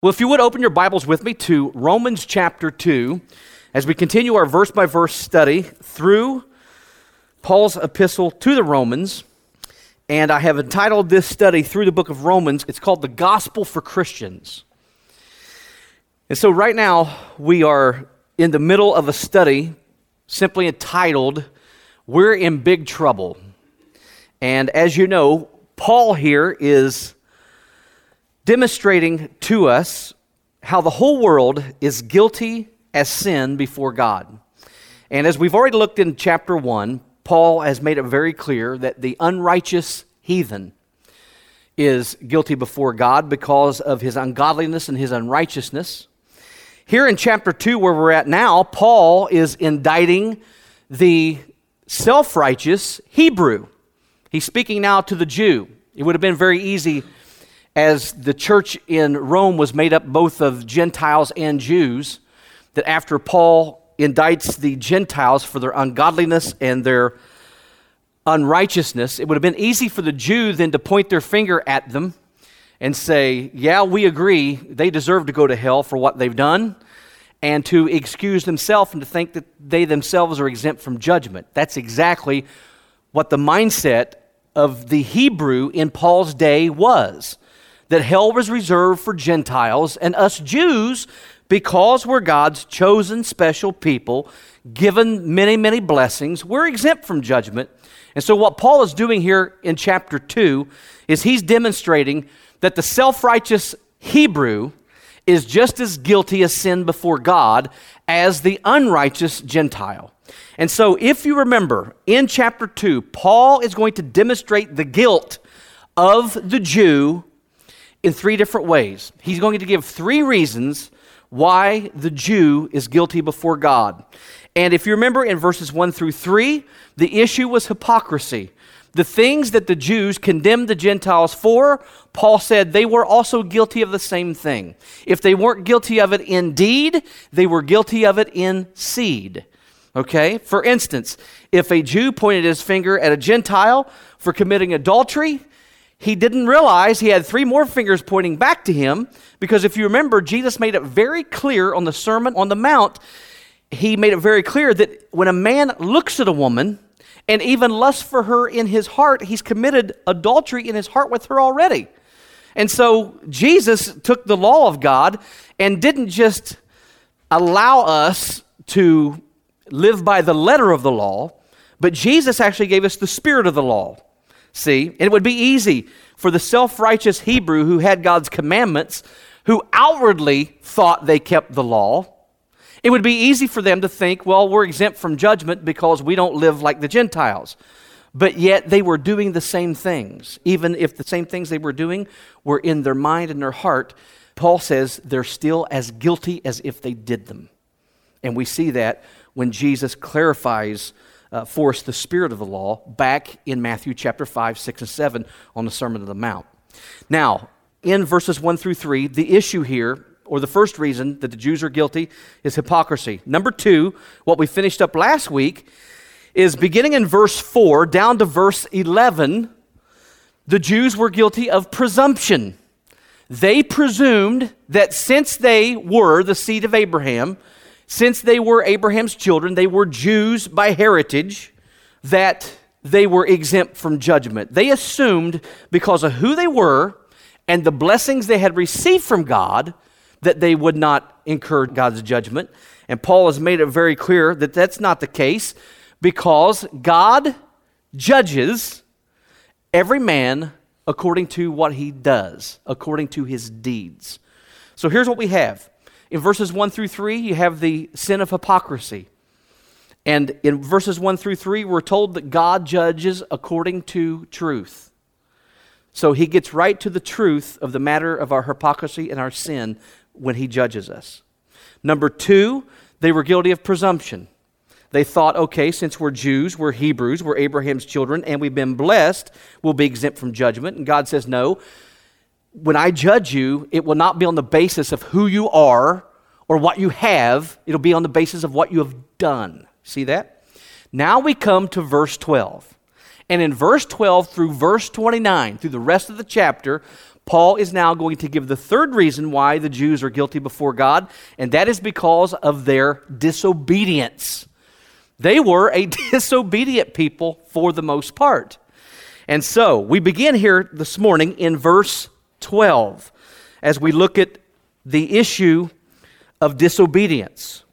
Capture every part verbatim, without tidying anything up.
Well, if you would open your Bibles with me to Romans chapter two, as we continue our verse-by-verse study through Paul's epistle to the Romans, and I have entitled this study through the book of Romans, it's called The Gospel for Christians. And so right now, we are in the middle of a study simply entitled, We're in Big Trouble. And as you know, Paul here is demonstrating to us how the whole world is guilty as sin before God. And as we've already looked in chapter one, Paul has made it very clear that the unrighteous heathen is guilty before God because of his ungodliness and his unrighteousness. Here in chapter two, where we're at now, Paul is indicting the self-righteous Hebrew. He's speaking now to the Jew. It would have been very easy, as the church in Rome was made up both of Gentiles and Jews, that after Paul indicts the Gentiles for their ungodliness and their unrighteousness, it would have been easy for the Jew then to point their finger at them and say, yeah, we agree, they deserve to go to hell for what they've done, and to excuse themselves and to think that they themselves are exempt from judgment. That's exactly what the mindset of the Hebrew in Paul's day was. That hell was reserved for Gentiles, and us Jews, because we're God's chosen special people, given many, many blessings, we're exempt from judgment. And so what Paul is doing here in chapter two is he's demonstrating that the self-righteous Hebrew is just as guilty of sin before God as the unrighteous Gentile. And so if you remember, in chapter two, Paul is going to demonstrate the guilt of the Jew in three different ways. He's going to give three reasons why the Jew is guilty before God. And if you remember in verses one through three, the issue was hypocrisy. The things that the Jews condemned the Gentiles for, Paul said they were also guilty of the same thing. If they weren't guilty of it in deed, they were guilty of it in seed. Okay? For instance, if a Jew pointed his finger at a Gentile for committing adultery, he didn't realize he had three more fingers pointing back to him, because if you remember, Jesus made it very clear on the Sermon on the Mount, he made it very clear that when a man looks at a woman and even lusts for her in his heart, he's committed adultery in his heart with her already. And so Jesus took the law of God and didn't just allow us to live by the letter of the law, but Jesus actually gave us the spirit of the law. See, and it would be easy for the self-righteous Hebrew who had God's commandments, who outwardly thought they kept the law, it would be easy for them to think, well, we're exempt from judgment because we don't live like the Gentiles. But yet they were doing the same things. Even if the same things they were doing were in their mind and their heart, Paul says they're still as guilty as if they did them. And we see that when Jesus clarifies Uh, for us the spirit of the law back in Matthew chapter five, six, and seven on the Sermon on the Mount. Now, in verses one through three, the issue here, or the first reason that the Jews are guilty, is hypocrisy. Number two, what we finished up last week, is beginning in verse four down to verse eleven, the Jews were guilty of presumption. They presumed that since they were the seed of Abraham, since they were Abraham's children, they were Jews by heritage, that they were exempt from judgment. They assumed because of who they were and the blessings they had received from God that they would not incur God's judgment. And Paul has made it very clear that that's not the case, because God judges every man according to what he does, according to his deeds. So here's what we have. In verses one through three, you have the sin of hypocrisy. And in verses one through three, we're told that God judges according to truth. So he gets right to the truth of the matter of our hypocrisy and our sin when he judges us. Number two, they were guilty of presumption. They thought, okay, since we're Jews, we're Hebrews, we're Abraham's children, and we've been blessed, we'll be exempt from judgment. And God says, no. When I judge you, it will not be on the basis of who you are or what you have. It'll be on the basis of what you have done. See that? Now we come to verse twelve. And in verse twelve through verse twenty-nine, through the rest of the chapter, Paul is now going to give the third reason why the Jews are guilty before God, and that is because of their disobedience. They were a disobedient people for the most part. And so, we begin here this morning in verse twelve as we look at the issue of disobedience.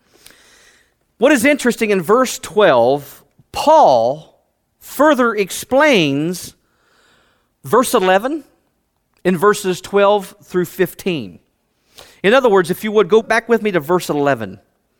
What is interesting in verse twelve, Paul further explains verse eleven in verses twelve through fifteen. In other words, if you would go back with me to verse eleven.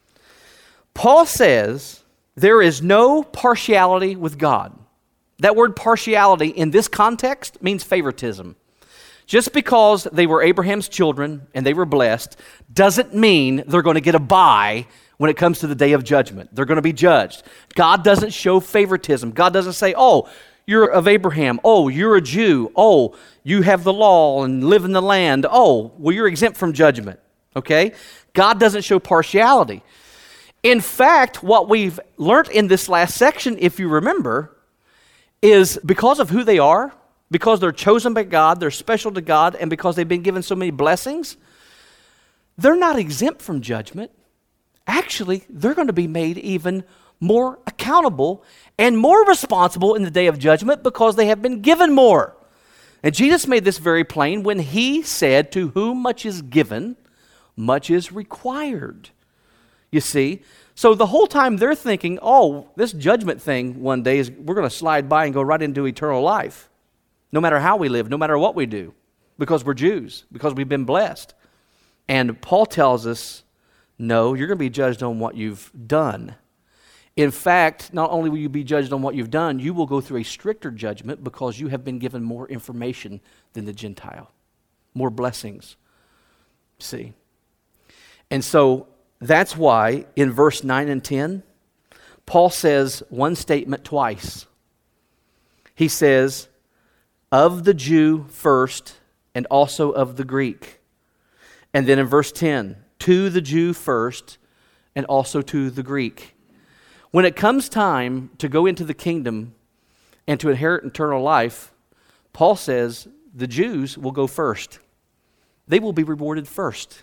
Paul says there is no partiality with God. That word partiality in this context means favoritism. Just because they were Abraham's children and they were blessed doesn't mean they're going to get a bye when it comes to the day of judgment. They're going to be judged. God doesn't show favoritism. God doesn't say, oh, you're of Abraham. Oh, you're a Jew. Oh, you have the law and live in the land. Oh, well, you're exempt from judgment. Okay? God doesn't show partiality. In fact, what we've learned in this last section, if you remember, is because of who they are, because they're chosen by God, they're special to God, and because they've been given so many blessings, they're not exempt from judgment. Actually, they're going to be made even more accountable and more responsible in the day of judgment because they have been given more. And Jesus made this very plain when he said, to whom much is given, much is required. You see? So the whole time they're thinking, oh, this judgment thing one day is we're going to slide by and go right into eternal life. No matter how we live, no matter what we do, because we're Jews, because we've been blessed. And Paul tells us, no, you're going to be judged on what you've done. In fact, not only will you be judged on what you've done, you will go through a stricter judgment because you have been given more information than the Gentile, more blessings. See? And so that's why in verse nine and ten, Paul says one statement twice. He says, of the Jew first, and also of the Greek. And then in verse ten, to the Jew first, and also to the Greek. When it comes time to go into the kingdom and to inherit eternal life, Paul says the Jews will go first. They will be rewarded first.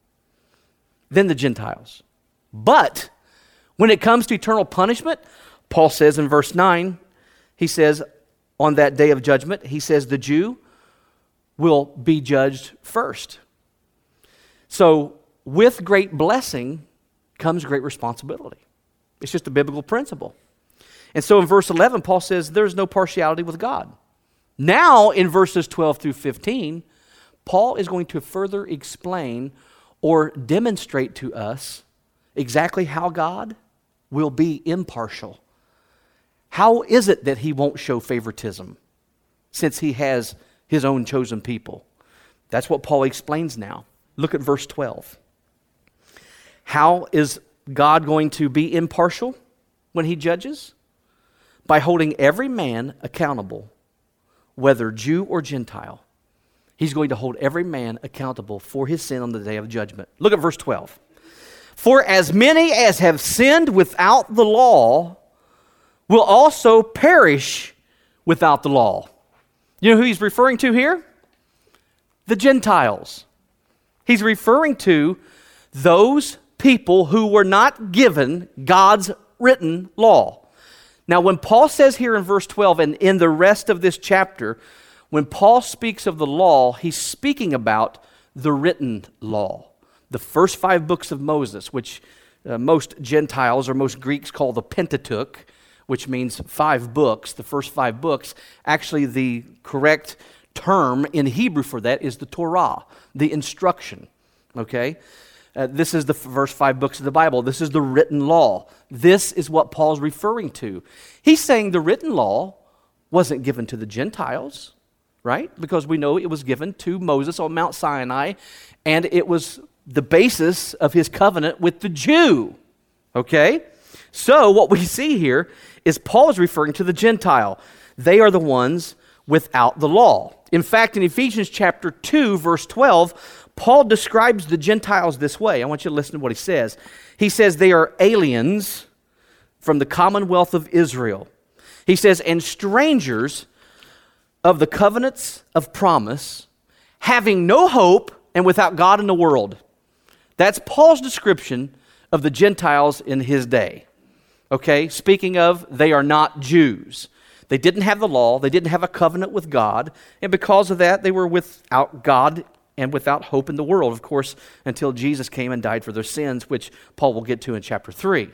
Then the Gentiles. But when it comes to eternal punishment, Paul says in verse nine, he says, on that day of judgment, he says the Jew will be judged first. So with great blessing comes great responsibility. It's just a biblical principle. And so in verse eleven, Paul says there's no partiality with God. Now in verses twelve through fifteen, Paul is going to further explain or demonstrate to us exactly how God will be impartial. How is it that he won't show favoritism since he has his own chosen people? That's what Paul explains now. Look at verse twelve. How is God going to be impartial when he judges? By holding every man accountable, whether Jew or Gentile. He's going to hold every man accountable for his sin on the day of judgment. Look at verse twelve. For as many as have sinned without the law will also perish without the law. You know who he's referring to here? The Gentiles. He's referring to those people who were not given God's written law. Now, when Paul says here in verse twelve and in the rest of this chapter, when Paul speaks of the law, he's speaking about the written law. The first five books of Moses, which uh, most Gentiles or most Greeks call the Pentateuch, which means five books, the first five books. Actually, the correct term in Hebrew for that is the Torah, the instruction, okay? Uh, this is the first five books of the Bible. This is the written law. This is what Paul's referring to. He's saying the written law wasn't given to the Gentiles, right? Because we know it was given to Moses on Mount Sinai, and it was the basis of his covenant with the Jew, okay? So what we see here is Paul is referring to the Gentile. They are the ones without the law. In fact, in Ephesians chapter two, verse twelve, Paul describes the Gentiles this way. I want you to listen to what he says. He says they are aliens from the commonwealth of Israel. He says, and strangers of the covenants of promise, having no hope and without God in the world. That's Paul's description of the Gentiles in his day. Okay, speaking of, they are not Jews. They didn't have the law, they didn't have a covenant with God, and because of that, they were without God and without hope in the world, of course, until Jesus came and died for their sins, which Paul will get to in chapter three.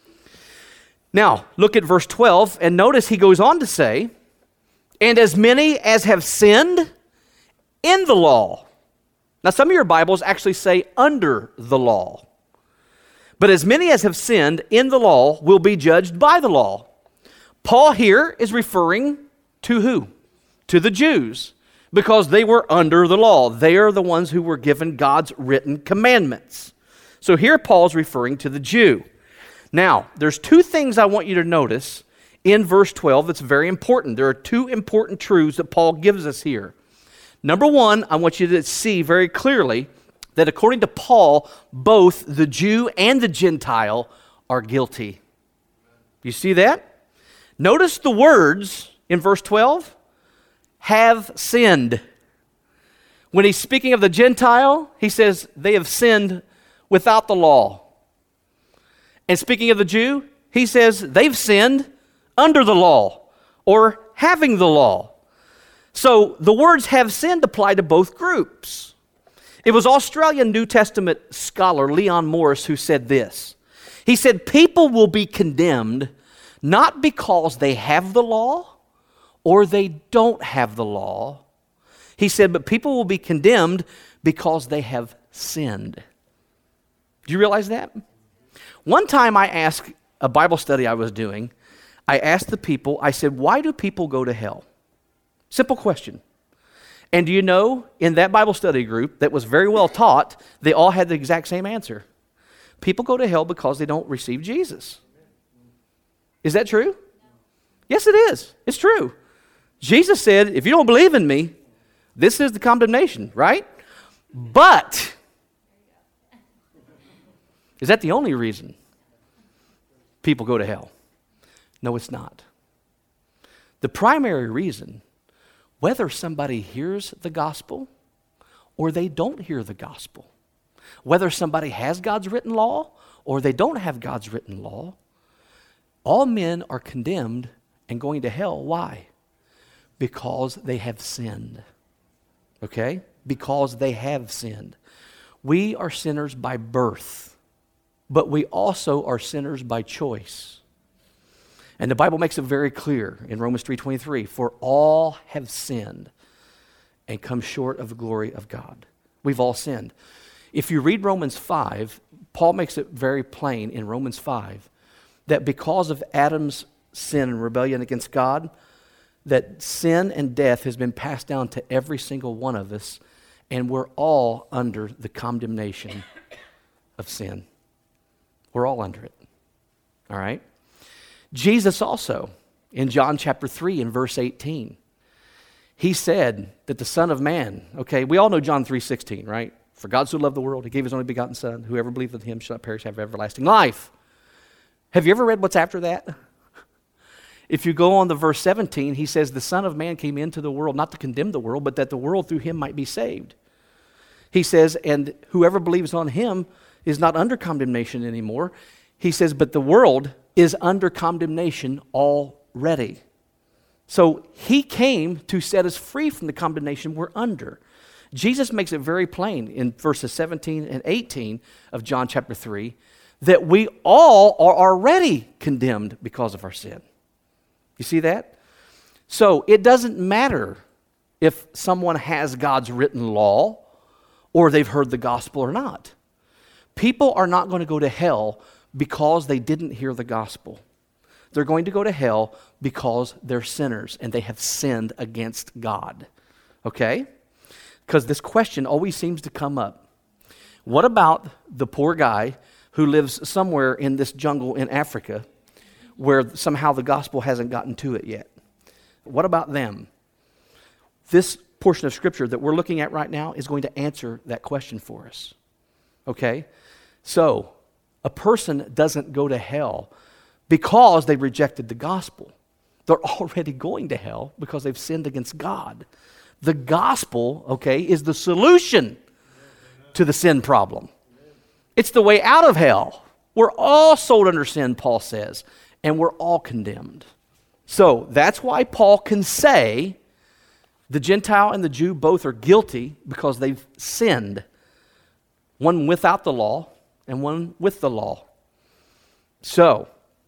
Now, look at verse twelve, and notice he goes on to say, and as many as have sinned in the law. Now, some of your Bibles actually say under the law. But as many as have sinned in the law will be judged by the law. Paul here is referring to who? To the Jews, because they were under the law. They are the ones who were given God's written commandments. So here Paul's referring to the Jew. Now, there's two things I want you to notice in verse twelve that's very important. There are two important truths that Paul gives us here. Number one, I want you to see very clearly that according to Paul, both the Jew and the Gentile are guilty. You see that? Notice the words in verse twelve, have sinned. When he's speaking of the Gentile, he says they have sinned without the law. And speaking of the Jew, he says they've sinned under the law or having the law. So the words have sinned apply to both groups. It was Australian New Testament scholar Leon Morris who said this. He said, people will be condemned not because they have the law or they don't have the law. He said, but people will be condemned because they have sinned. Do you realize that? One time I asked a Bible study I was doing, I asked the people, I said, why do people go to hell? Simple question. And do you know, in that Bible study group that was very well taught, they all had the exact same answer. People go to hell because they don't receive Jesus. Is that true? Yes, it is. It's true. Jesus said, if you don't believe in me, this is the condemnation, right? But, is that the only reason people go to hell? No, it's not. The primary reason, whether somebody hears the gospel or they don't hear the gospel, whether somebody has God's written law or they don't have God's written law, all men are condemned and going to hell. Why? Because they have sinned. Okay? Because they have sinned. We are sinners by birth, but we also are sinners by choice. And the Bible makes it very clear in Romans three twenty-three, for all have sinned and come short of the glory of God. We've all sinned. If you read Romans five, Paul makes it very plain in Romans five that because of Adam's sin and rebellion against God, that sin and death has been passed down to every single one of us, and we're all under the condemnation of sin. We're all under it. All right? Jesus also, in John chapter three and verse eighteen, he said that the Son of Man, okay, we all know John three sixteen, right? For God so loved the world, he gave his only begotten Son. Whoever believeth in him shall not perish, have everlasting life. Have you ever read what's after that? If you go on to verse seventeen, he says the Son of Man came into the world not to condemn the world, but that the world through him might be saved. He says, and whoever believes on him is not under condemnation anymore. He says, but the world is under condemnation already. So he came to set us free from the condemnation we're under. Jesus makes it very plain in verses seventeen and eighteen of John chapter three that we all are already condemned because of our sin. You see that? So it doesn't matter if someone has God's written law or they've heard the gospel or not. People are not going to go to hell because they didn't hear the gospel. They're going to go to hell because they're sinners and they have sinned against God. Okay? Because this question always seems to come up. What about the poor guy who lives somewhere in this jungle in Africa where somehow the gospel hasn't gotten to it yet? What about them? This portion of scripture that we're looking at right now is going to answer that question for us. Okay? So, a person doesn't go to hell because they rejected the gospel. They're already going to hell because they've sinned against God. The gospel, okay, is the solution to the sin problem. It's the way out of hell. We're all sold under sin, Paul says, and we're all condemned. So that's why Paul can say the Gentile and the Jew both are guilty because they've sinned. One without the law and one with the law. So,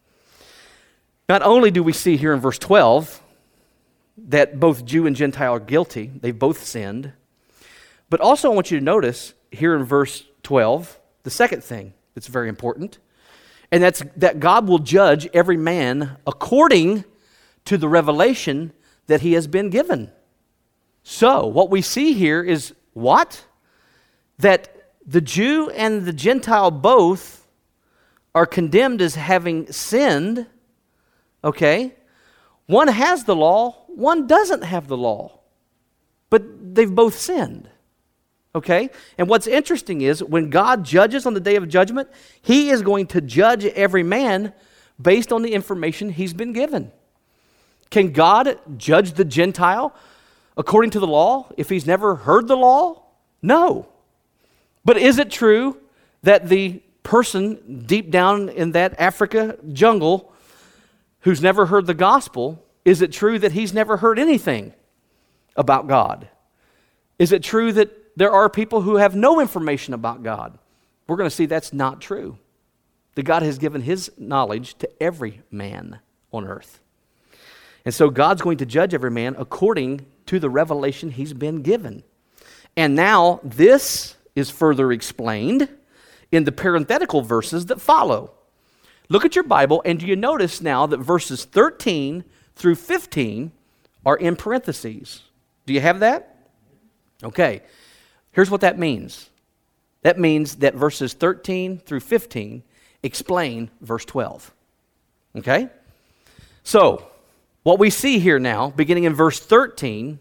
not only do we see here in verse twelve that both Jew and Gentile are guilty, they've both sinned, but also I want you to notice here in verse twelve, the second thing that's very important, and that's that God will judge every man according to the revelation that he has been given. So, what we see here is what? That the Jew and the Gentile both are condemned as having sinned, okay? One has the law, one doesn't have the law, but they've both sinned, okay? And what's interesting is when God judges on the day of judgment, he is going to judge every man based on the information he's been given. Can God judge the Gentile according to the law if he's never heard the law? No. But is it true that the person deep down in that Africa jungle who's never heard the gospel, is it true that he's never heard anything about God? Is it true that there are people who have no information about God? We're going to see that's not true. That God has given his knowledge to every man on earth. And so God's going to judge every man according to the revelation he's been given. And now this is further explained in the parenthetical verses that follow. Look at your Bible, and do you notice now that verses thirteen through fifteen are in parentheses? Do you have that? Okay. Here's what that means. That means that verses thirteen through fifteen explain verse twelve. Okay? So, what we see here now, beginning in verse thirteen,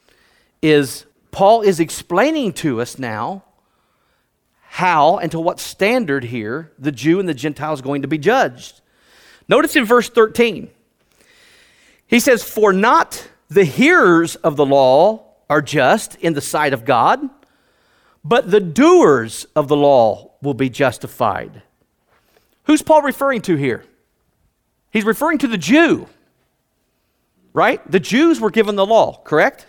is Paul is explaining to us now how and to what standard here the Jew and the Gentile is going to be judged. Notice in verse thirteen, he says, "For not the hearers of the law are just in the sight of God, but the doers of the law will be justified." Who's Paul referring to here? He's referring to the Jew, right? The Jews were given the law, correct?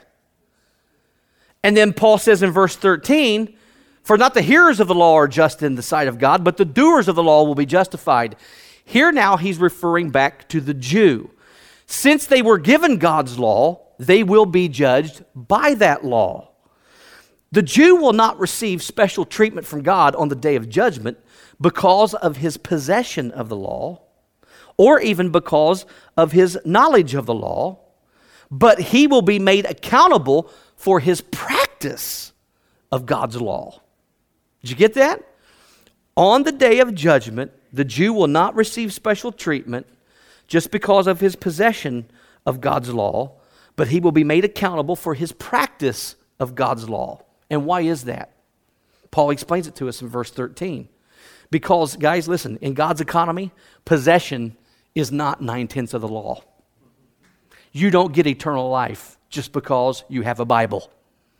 And then Paul says in verse thirteen, "For not the hearers of the law are just in the sight of God, but the doers of the law will be justified." Here now he's referring back to the Jew. Since they were given God's law, they will be judged by that law. The Jew will not receive special treatment from God on the day of judgment because of his possession of the law, or even because of his knowledge of the law, but he will be made accountable for his practice of God's law. Did you get that? On the day of judgment, the Jew will not receive special treatment just because of his possession of God's law, but he will be made accountable for his practice of God's law. And why is that? Paul explains it to us in verse thirteen. Because, guys, listen, in God's economy, possession is not nine-tenths of the law. You don't get eternal life just because you have a Bible.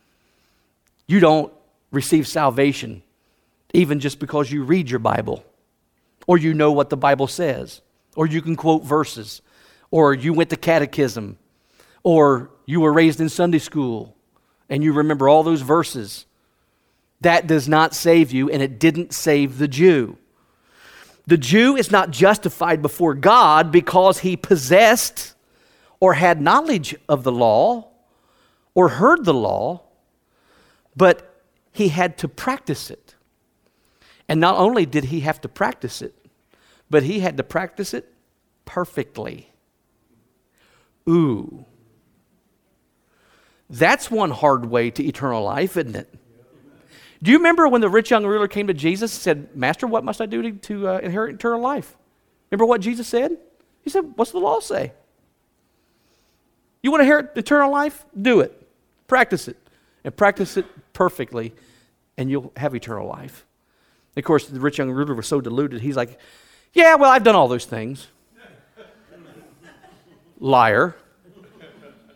You don't receive salvation even just because you read your Bible, or you know what the Bible says, or you can quote verses, or you went to catechism, or you were raised in Sunday school, and you remember all those verses. That does not save you, and it didn't save the Jew. The Jew is not justified before God because he possessed or had knowledge of the law or heard the law, but he had to practice it. And not only did he have to practice it, but he had to practice it perfectly. Ooh. That's one hard way to eternal life, isn't it? Do you remember when the rich young ruler came to Jesus and said, "Master, what must I do to, to uh, inherit eternal life?" Remember what Jesus said? He said, "What's the law say? You want to inherit eternal life? Do it. Practice it. And practice it perfectly, and you'll have eternal life." Of course, the rich young ruler was so deluded, he's like, "Yeah, well, I've done all those things." Liar.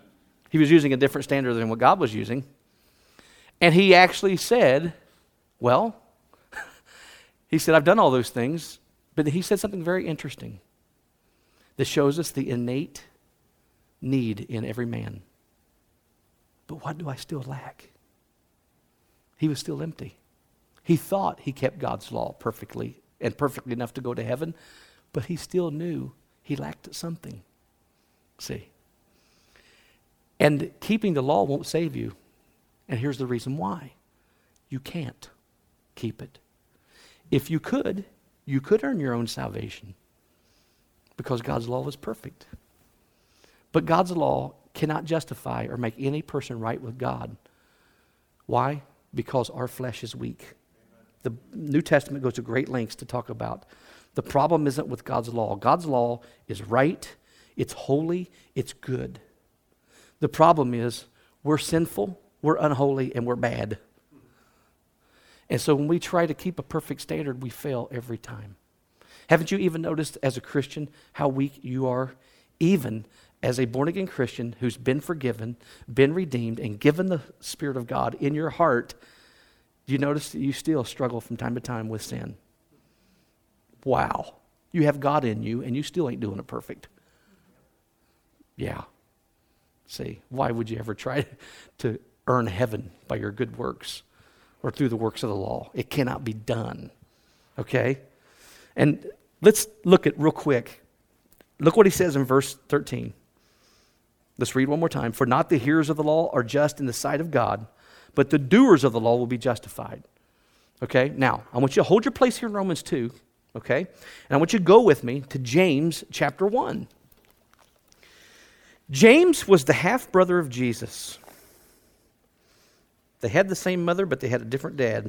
He was using a different standard than what God was using. And he actually said, well, he said, I've done all those things. But he said something very interesting that shows us the innate need in every man. But what do I still lack? He was still empty. He thought he kept God's law perfectly and perfectly enough to go to heaven, but he still knew he lacked something. See? And keeping the law won't save you. And here's the reason why. You can't keep it. If you could, you could earn your own salvation because God's law was perfect. But God's law cannot justify or make any person right with God. Why? Because our flesh is weak. The New Testament goes to great lengths to talk about the problem isn't with God's law. God's law is right, it's holy, it's good. The problem is we're sinful, we're unholy, and we're bad. And so when we try to keep a perfect standard, we fail every time. Haven't you even noticed as a Christian how weak you are? Even as a born-again Christian who's been forgiven, been redeemed, and given the Spirit of God in your heart, do you notice that you still struggle from time to time with sin? Wow. You have God in you, and you still ain't doing it perfect. Yeah. See, why would you ever try to earn heaven by your good works or through the works of the law? It cannot be done. Okay? And let's look at real quick. Look what he says in verse thirteen. Let's read one more time. For not the hearers of the law are just in the sight of God, but the doers of the law will be justified. Okay? Now, I want you to hold your place here in Romans two. Okay? And I want you to go with me to James chapter one. James was the half-brother of Jesus. They had the same mother, but they had a different dad.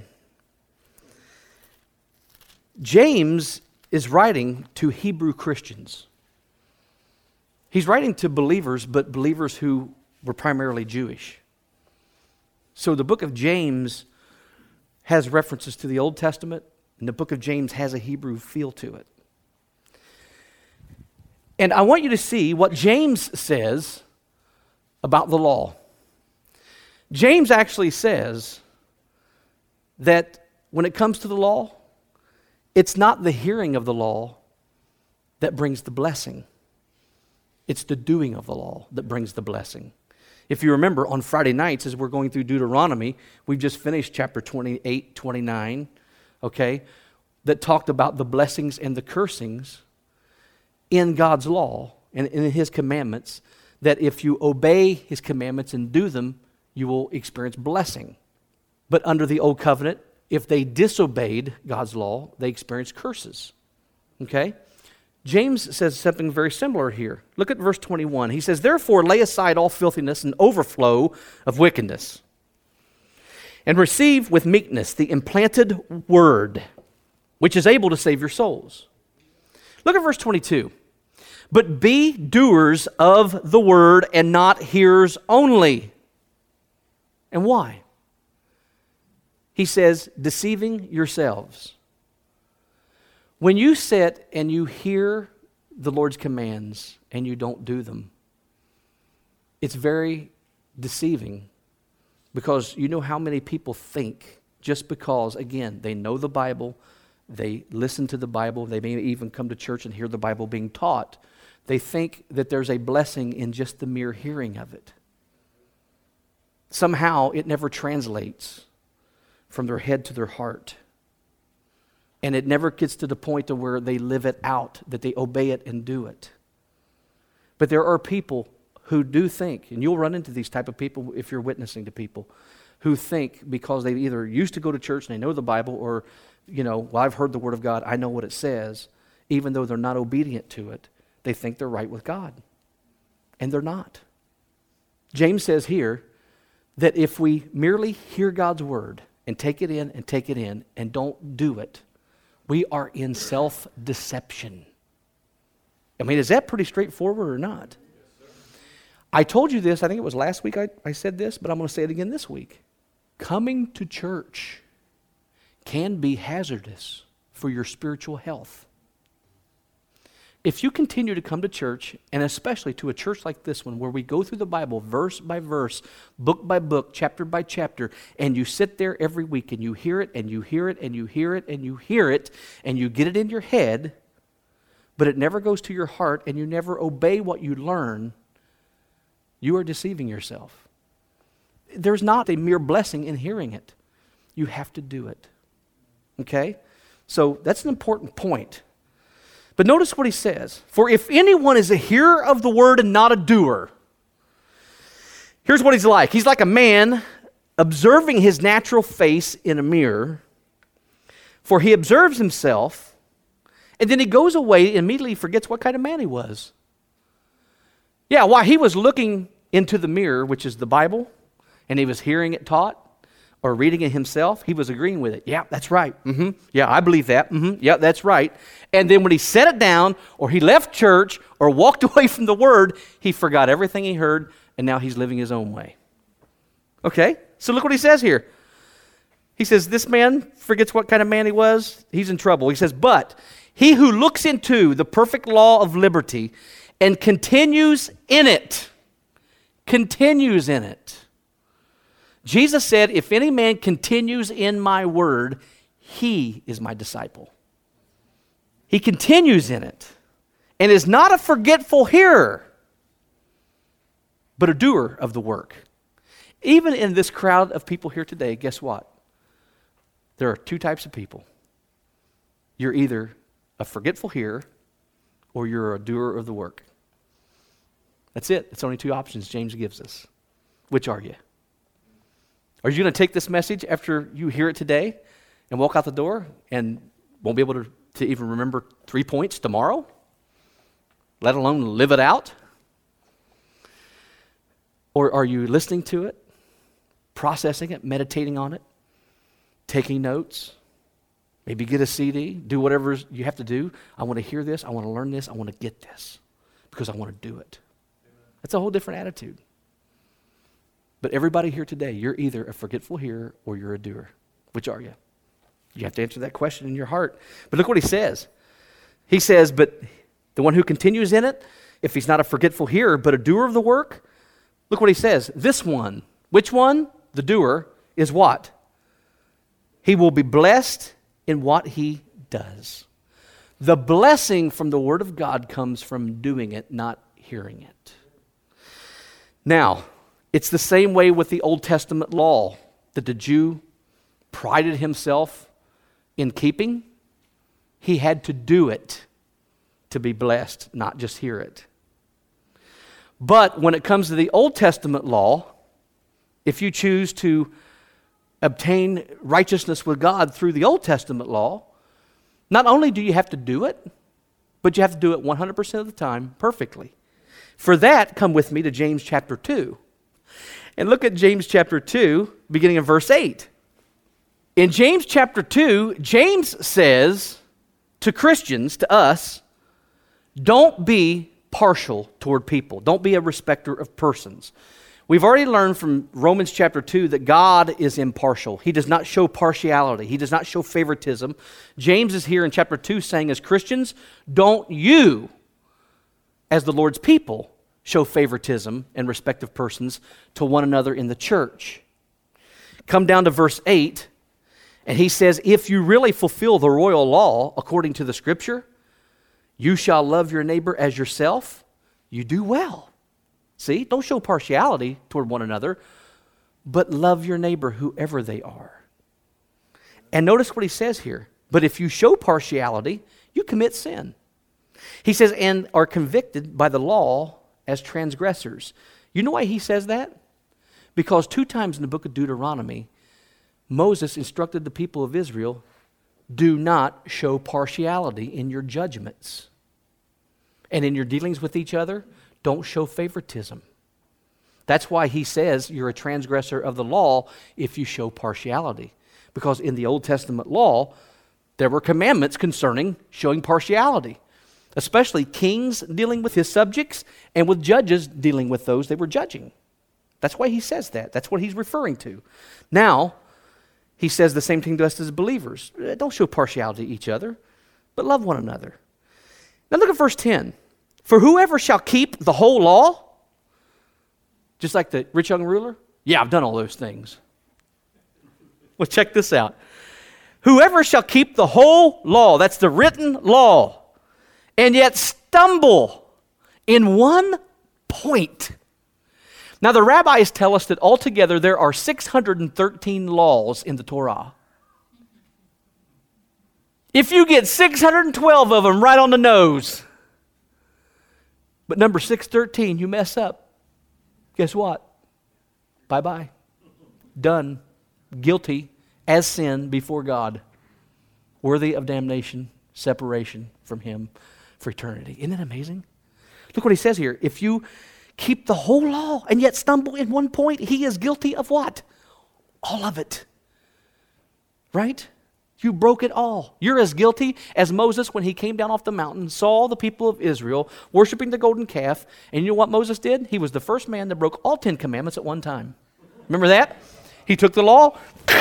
James is writing to Hebrew Christians. He's writing to believers, but believers who were primarily Jewish. So the book of James has references to the Old Testament, and the book of James has a Hebrew feel to it. And I want you to see what James says about the law. James actually says that when it comes to the law, it's not the hearing of the law that brings the blessing. It's the doing of the law that brings the blessing. If you remember, on Friday nights, as we're going through Deuteronomy, we've just finished chapter twenty-eight, twenty-nine, okay, that talked about the blessings and the cursings in God's law and in His commandments, that if you obey His commandments and do them, you will experience blessing. But under the Old Covenant, if they disobeyed God's law, they experienced curses. Okay? James says something very similar here. Look at verse twenty-one. He says, therefore lay aside all filthiness and overflow of wickedness, and receive with meekness the implanted word, which is able to save your souls. Look at verse twenty-two. But be doers of the word and not hearers only. And why? He says, deceiving yourselves. When you sit and you hear the Lord's commands and you don't do them, it's very deceiving, because you know how many people think just because, again, they know the Bible, they listen to the Bible, they may even come to church and hear the Bible being taught, they think that there's a blessing in just the mere hearing of it. Somehow it never translates from their head to their heart. And it never gets to the point of where they live it out, that they obey it and do it. But there are people who do think, and you'll run into these type of people if you're witnessing to people, who think because they either used to go to church and they know the Bible, or, you know, well, I've heard the Word of God, I know what it says, even though they're not obedient to it, they think they're right with God. And they're not. James says here that if we merely hear God's Word and take it in and take it in and don't do it, we are in self-deception. I mean, is that pretty straightforward or not? Yes, I told you this, I think it was last week I, I said this, but I'm going to say it again this week. Coming to church can be hazardous for your spiritual health. if you continue to come to church, and especially to a church like this one, where we go through the Bible verse by verse, book by book, chapter by chapter, and you sit there every week and you hear it and you hear it and you hear it and you hear it and you get it in your head, but it never goes to your heart and you never obey what you learn, you are deceiving yourself. There's not a mere blessing in hearing it. You have to do it. Okay? So that's an important point. But notice what he says. For if anyone is a hearer of the word and not a doer, here's what he's like. He's like a man observing his natural face in a mirror, for he observes himself, and then he goes away and immediately forgets what kind of man he was. Yeah, while he was looking into the mirror, which is the Bible, and he was hearing it taught, or reading it himself, he was agreeing with it. Yeah, that's right. Mm-hmm. Yeah, I believe that. Mm-hmm. Yeah, that's right. And then when he set it down, or he left church, or walked away from the word, he forgot everything he heard, and now he's living his own way. Okay, so look what he says here. He says, this man forgets what kind of man he was. He's in trouble. He says, but he who looks into the perfect law of liberty and continues in it, continues in it. Jesus said, if any man continues in my word, he is my disciple. He continues in it and is not a forgetful hearer, but a doer of the work. Even in this crowd of people here today, guess what? There are two types of people. You're either a forgetful hearer or you're a doer of the work. That's it. It's only two options James gives us. Which are you? Are you going to take this message after you hear it today and walk out the door and won't be able to, to even remember three points tomorrow, let alone live it out? Or are you listening to it, processing it, meditating on it, taking notes, maybe get a C D, do whatever you have to do? I want to hear this, I want to learn this, I want to get this because I want to do it. That's a whole different attitude. But everybody here today, you're either a forgetful hearer or you're a doer. Which are you? You have to answer that question in your heart. But look what he says. He says, but the one who continues in it, if he's not a forgetful hearer, but a doer of the work, look what he says. This one, which one? The doer, is what? He will be blessed in what he does. The blessing from the word of God comes from doing it, not hearing it. Now, it's the same way with the Old Testament law that the Jew prided himself in keeping. He had to do it to be blessed, not just hear it. But when it comes to the Old Testament law, if you choose to obtain righteousness with God through the Old Testament law, not only do you have to do it, but you have to do it one hundred percent of the time perfectly. For that, come with me to James chapter two. And look at James chapter two, beginning in verse eight. In James chapter two, James says to Christians, to us, don't be partial toward people. Don't be a respecter of persons. We've already learned from Romans chapter two that God is impartial. He does not show partiality. He does not show favoritism. James is here in chapter two saying, as Christians, don't you, as the Lord's people, show favoritism and respect of persons to one another in the church. Come down to verse eight, and he says, if you really fulfill the royal law according to the scripture, you shall love your neighbor as yourself, you do well. See, don't show partiality toward one another, but love your neighbor whoever they are. And notice what he says here. But if you show partiality, you commit sin. He says, and are convicted by the law as transgressors. You know why he says that? Because two times in the book of Deuteronomy, Moses instructed the people of Israel, do not show partiality in your judgments. And in your dealings with each other, don't show favoritism. That's why he says you're a transgressor of the law if you show partiality. Because in the Old Testament law, there were commandments concerning showing partiality. Especially kings dealing with his subjects and with judges dealing with those they were judging. That's why he says that. That's what he's referring to. Now, he says the same thing to us as believers. Don't show partiality to each other, but love one another. Now look at verse ten. For whoever shall keep the whole law, just like the rich young ruler, yeah, I've done all those things. Well, check this out. Whoever shall keep the whole law, that's the written law, and yet stumble in one point. Now, the rabbis tell us that altogether there are six hundred thirteen laws in the Torah. If you get six hundred twelve of them right on the nose, but number six thirteen, you mess up, guess what? Bye-bye. Done. Guilty as sin before God. Worthy of damnation, separation from Him for eternity. Isn't that amazing? Look what he says here. If you keep the whole law and yet stumble in one point, he is guilty of what? All of it. Right? You broke it all. You're as guilty as Moses when he came down off the mountain, saw the people of Israel worshiping the golden calf, and you know what Moses did? He was the first man that broke all Ten Commandments at one time. Remember that? He took the law.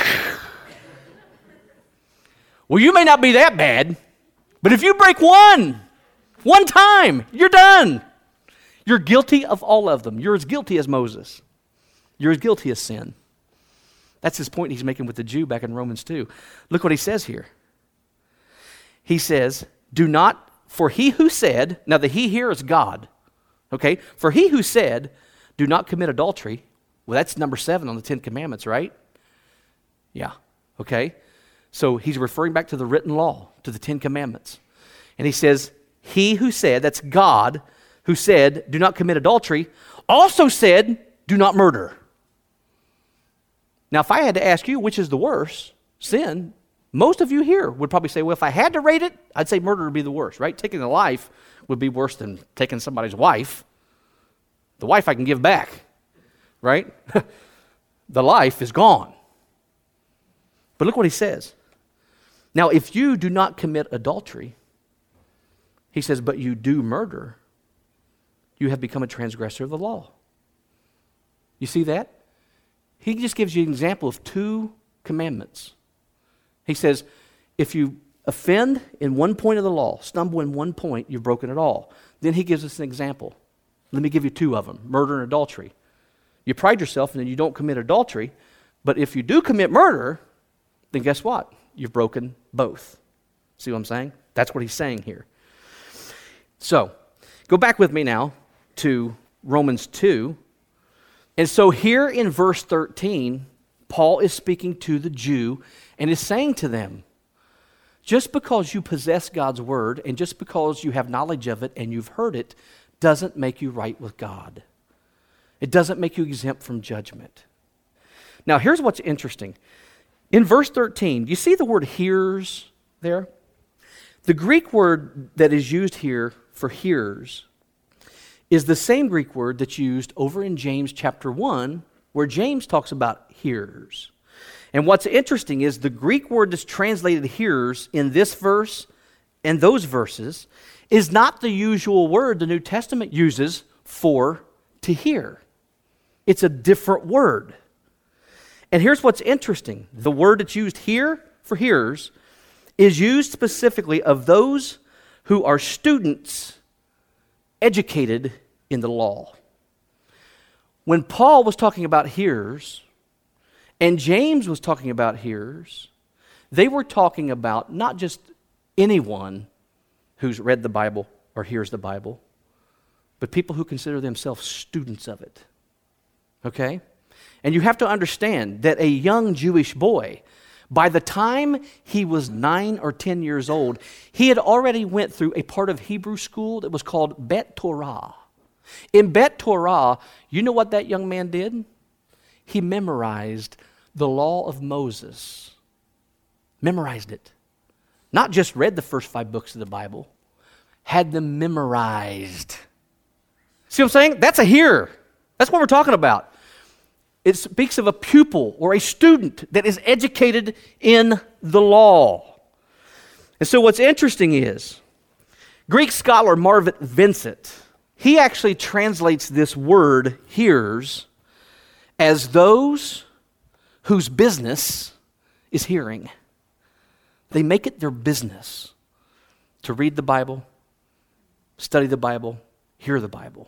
Well, you may not be that bad, but if you break one, one time, you're done. You're guilty of all of them. You're as guilty as Moses. You're as guilty as sin. That's his point he's making with the Jew back in Romans two. Look what he says here. He says, do not, for he who said, now the he here is God, okay? For he who said, do not commit adultery, well, that's number seven on the Ten Commandments, right? Yeah, okay? So he's referring back to the written law, to the Ten Commandments. And he says, he who said, that's God, who said, do not commit adultery, also said, do not murder. Now, if I had to ask you which is the worst, sin, most of you here would probably say, well, if I had to rate it, I'd say murder would be the worst, right? Taking a life would be worse than taking somebody's wife. The wife I can give back, right? The life is gone. But look what he says. Now, if you do not commit adultery, he says, but you do murder, you have become a transgressor of the law. You see that? He just gives you an example of two commandments. He says, if you offend in one point of the law, stumble in one point, you've broken it all. Then he gives us an example. Let me give you two of them, murder and adultery. You pride yourself and then you don't commit adultery, but if you do commit murder, then guess what? You've broken both. See what I'm saying? That's what he's saying here. So, go back with me now to Romans two. And so here in verse thirteen, Paul is speaking to the Jew and is saying to them, just because you possess God's word and just because you have knowledge of it and you've heard it doesn't make you right with God. It doesn't make you exempt from judgment. Now here's what's interesting. In verse thirteen, you see the word hears there? The Greek word that is used here for hears is the same Greek word that's used over in James chapter one, where James talks about hearers. And what's interesting is the Greek word that's translated hearers in this verse and those verses is not the usual word the New Testament uses for to hear. It's a different word. And here's what's interesting. The word that's used here for hearers is used specifically of those who are students educated in the law. When Paul was talking about hearers and James was talking about hearers, they were talking about not just anyone who's read the Bible or hears the Bible, but people who consider themselves students of it. Okay? And you have to understand that a young Jewish boy, by the time he was nine or ten years old, he had already went through a part of Hebrew school that was called Bet Torah. In Bet Torah, you know what that young man did? He memorized the law of Moses. Memorized it. Not just read the first five books of the Bible, had them memorized. See what I'm saying? That's a hearer. That's what we're talking about. It speaks of a pupil or a student that is educated in the law. And so what's interesting is, Greek scholar Marvin Vincent, he actually translates this word, hearers, as those whose business is hearing. They make it their business to read the Bible, study the Bible, hear the Bible.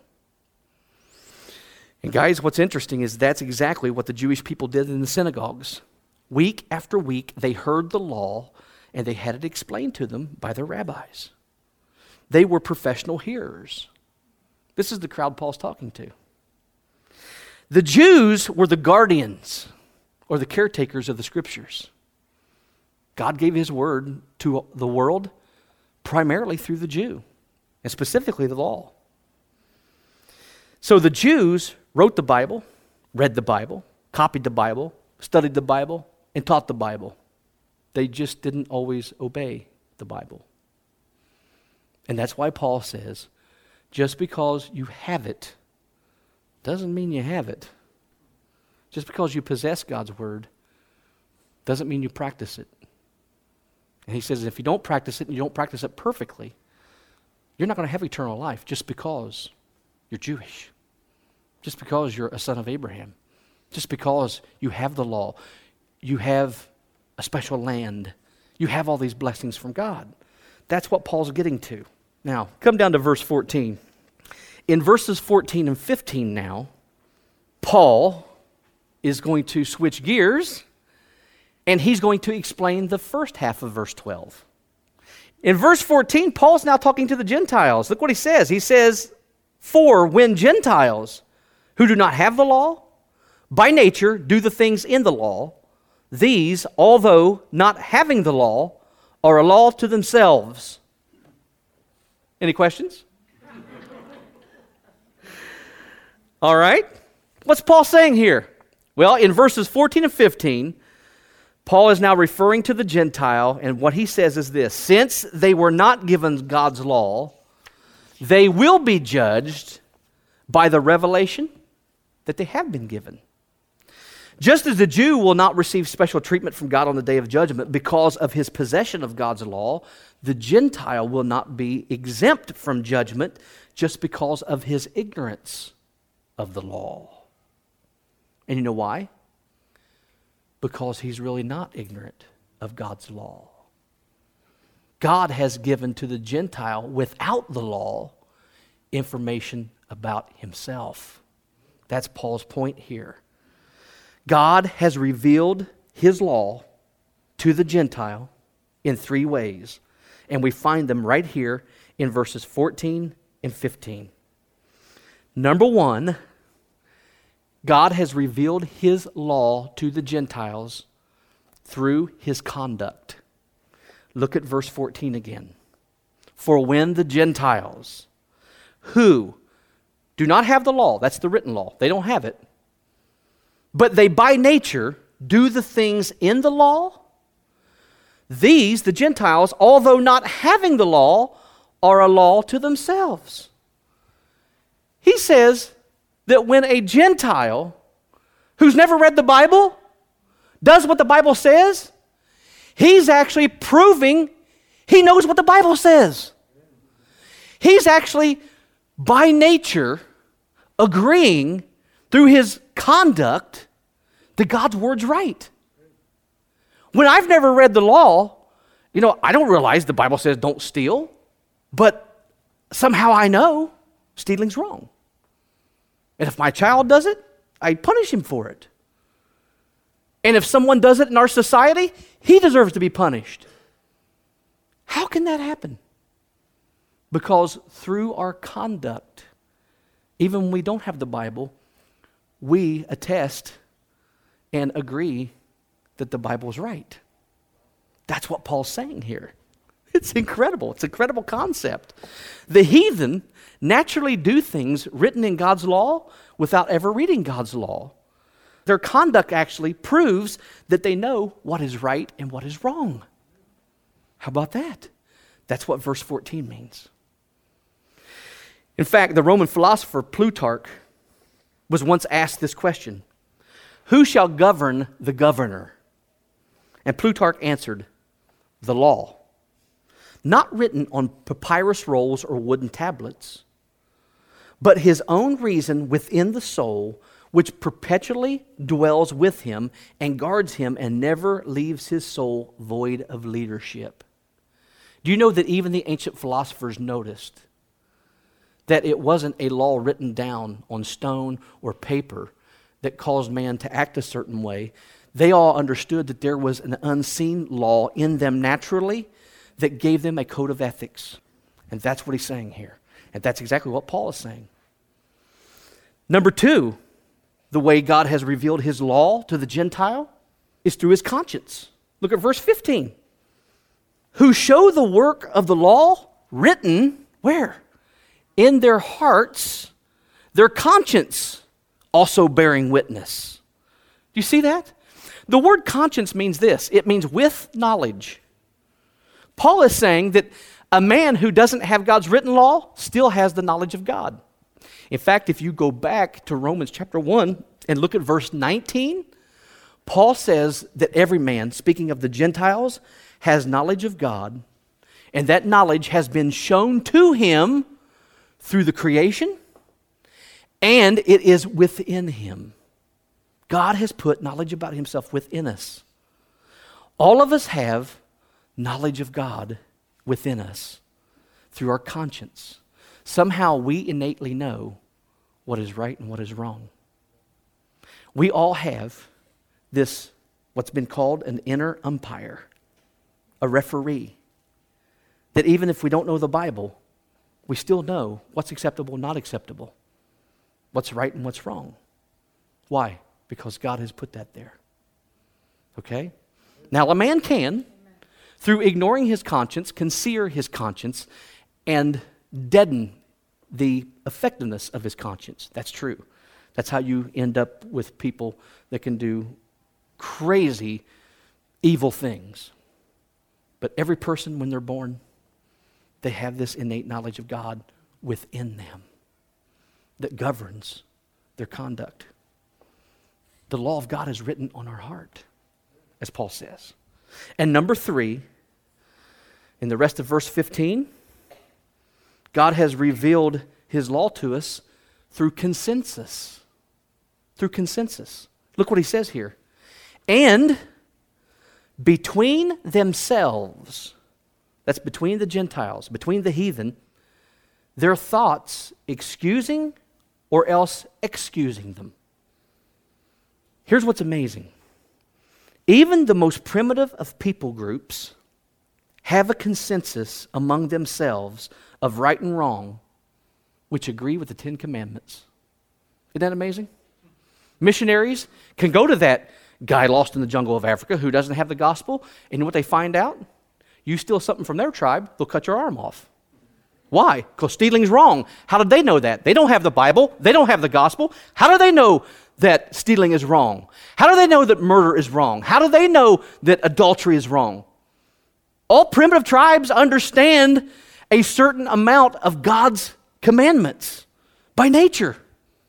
And guys, what's interesting is that's exactly what the Jewish people did in the synagogues. Week after week, they heard the law and they had it explained to them by their rabbis. They were professional hearers. This is the crowd Paul's talking to. The Jews were the guardians or the caretakers of the Scriptures. God gave His word to the world primarily through the Jew, and specifically the law. So the Jews wrote the Bible, read the Bible, copied the Bible, studied the Bible, and taught the Bible. They just didn't always obey the Bible. And that's why Paul says, just because you have it doesn't mean you have it. Just because you possess God's word doesn't mean you practice it. And he says if you don't practice it and you don't practice it perfectly, you're not going to have eternal life just because you're Jewish, just because you're a son of Abraham, just because you have the law, you have a special land, you have all these blessings from God. That's what Paul's getting to. Now, come down to verse fourteen. In verses fourteen and fifteen now, Paul is going to switch gears, and he's going to explain the first half of verse twelve. In verse fourteen, Paul's now talking to the Gentiles. Look what he says. He says, "For when Gentiles who do not have the law, by nature do the things in the law, these, although not having the law, are a law to themselves." Any questions? All right. What's Paul saying here? Well, in verses fourteen and fifteen, Paul is now referring to the Gentile, and what he says is this: since they were not given God's law, they will be judged by the revelation that they have been given. Just as the Jew will not receive special treatment from God on the day of judgment because of his possession of God's law, the Gentile will not be exempt from judgment just because of his ignorance of the law. And you know why? Because he's really not ignorant of God's law. God has given to the Gentile without the law information about himself. That's Paul's point here. God has revealed his law to the Gentile in three ways, and we find them right here in verses fourteen and fifteen. Number one, God has revealed his law to the Gentiles through his conduct. Look at verse fourteen again. For when the Gentiles who do not have the law, that's the written law, they don't have it, but they by nature do the things in the law, these, the Gentiles, although not having the law, are a law to themselves. He says that when a Gentile who's never read the Bible does what the Bible says, he's actually proving he knows what the Bible says. He's actually, by nature, agreeing through his conduct that God's word's right. When I've never read the law, you know, I don't realize the Bible says don't steal, but somehow I know stealing's wrong. And if my child does it, I punish him for it. And if someone does it in our society, he deserves to be punished. How can that happen? Because through our conduct, even when we don't have the Bible, we attest and agree that the Bible is right. That's what Paul's saying here. It's incredible. It's an incredible concept. The heathen naturally do things written in God's law without ever reading God's law. Their conduct actually proves that they know what is right and what is wrong. How about that? That's what verse fourteen means. In fact, the Roman philosopher Plutarch was once asked this question: who shall govern the governor? And Plutarch answered, the law. Not written on papyrus rolls or wooden tablets, but his own reason within the soul, which perpetually dwells with him and guards him and never leaves his soul void of leadership. Do you know that even the ancient philosophers noticed that it wasn't a law written down on stone or paper that caused man to act a certain way. They all understood that there was an unseen law in them naturally that gave them a code of ethics. And that's what he's saying here. And that's exactly what Paul is saying. Number two, the way God has revealed his law to the Gentile is through his conscience. Look at verse fifteen. Who show the work of the law written, where? In their hearts, their conscience also bearing witness. Do you see that? The word conscience means this. It means with knowledge. Paul is saying that a man who doesn't have God's written law still has the knowledge of God. In fact, if you go back to Romans chapter one and look at verse nineteen, Paul says that every man, speaking of the Gentiles, has knowledge of God, and that knowledge has been shown to him through the creation, and it is within him. God has put knowledge about himself within us. All of us have knowledge of God within us through our conscience. Somehow we innately know what is right and what is wrong. We all have this, what's been called an inner umpire, a referee, that even if we don't know the Bible, we still know what's acceptable and not acceptable, what's right and what's wrong. Why? Because God has put that there. Okay? Now, a man can, through ignoring his conscience, can sear his conscience and deaden the effectiveness of his conscience. That's true. That's how you end up with people that can do crazy, evil things. But every person, when they're born, they have this innate knowledge of God within them that governs their conduct. The law of God is written on our heart, as Paul says. And number three, in the rest of verse fifteen, God has revealed his law to us through consensus. Through consensus. Look what he says here. And between themselves, that's between the Gentiles, between the heathen, their thoughts excusing or else excusing them. Here's what's amazing. Even the most primitive of people groups have a consensus among themselves of right and wrong, which agree with the Ten Commandments. Isn't that amazing? Missionaries can go to that guy lost in the jungle of Africa who doesn't have the gospel, and what they find out? You steal something from their tribe, they'll cut your arm off. Why? Because stealing's wrong. How did they know that? They don't have the Bible. They don't have the gospel. How do they know that stealing is wrong? How do they know that murder is wrong? How do they know that adultery is wrong? All primitive tribes understand a certain amount of God's commandments by nature.